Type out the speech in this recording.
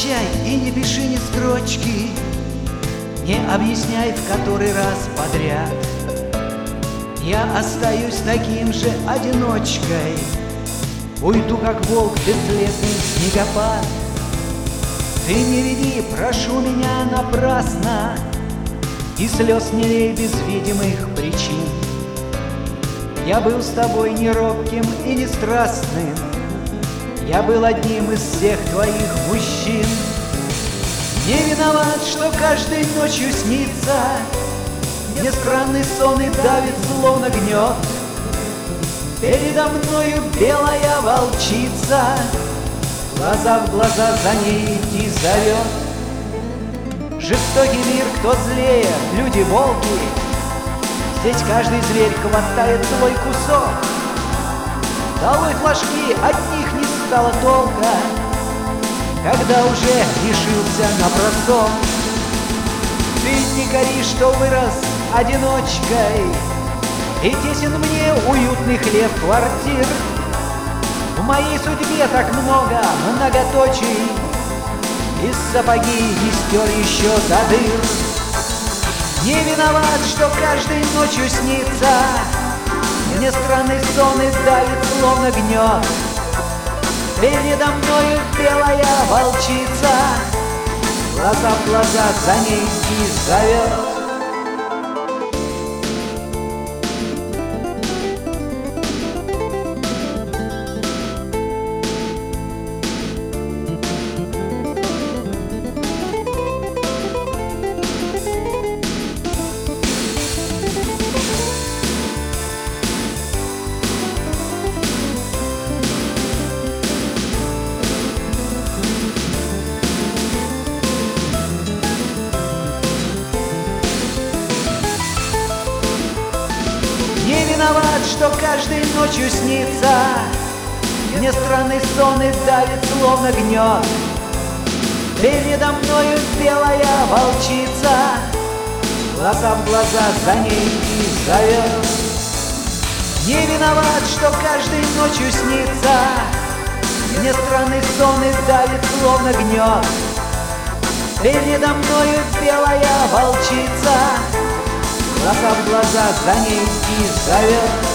прощай и не пиши ни строчки, не объясняй в который раз подряд. Я остаюсь таким же одиночкой, уйду, как волк, бесследный снегопад. Ты не веди, прошу меня напрасно, и слез не лей без видимых причин. Я был с тобой не робким и не страстным, я был одним из всех твоих мужчин. Не виноват, что каждой ночью снится мне странный сон и давит, словно гнет. Передо мною белая волчица, глаза в глаза за ней идти зовет. Жестокий мир, кто злее, люди-волки, здесь каждый зверь хватает свой кусок. Долой флажки, от них не стало толка, когда уже решился на бросок. Ты не кори, что вырос одиночкой, и тесен мне уютный хлеб квартир. В моей судьбе так много многоточий, и сапоги не стер еще до дыр. Не виноват, что каждой ночью снится мне странный сон и давит, словно гнет. Передо мною белая волчица, глаза в глаза за ней и зовет. Не виноват, что каждой ночью снится мне странный сон и давит, словно гнет. Передо мною белая волчица, глаза в глаза за ней и зовет. Не виноват, что каждой ночью снится мне странный сон и давит, словно гнет. Передо мною белая волчица, глаза в глаза за ней и зовет.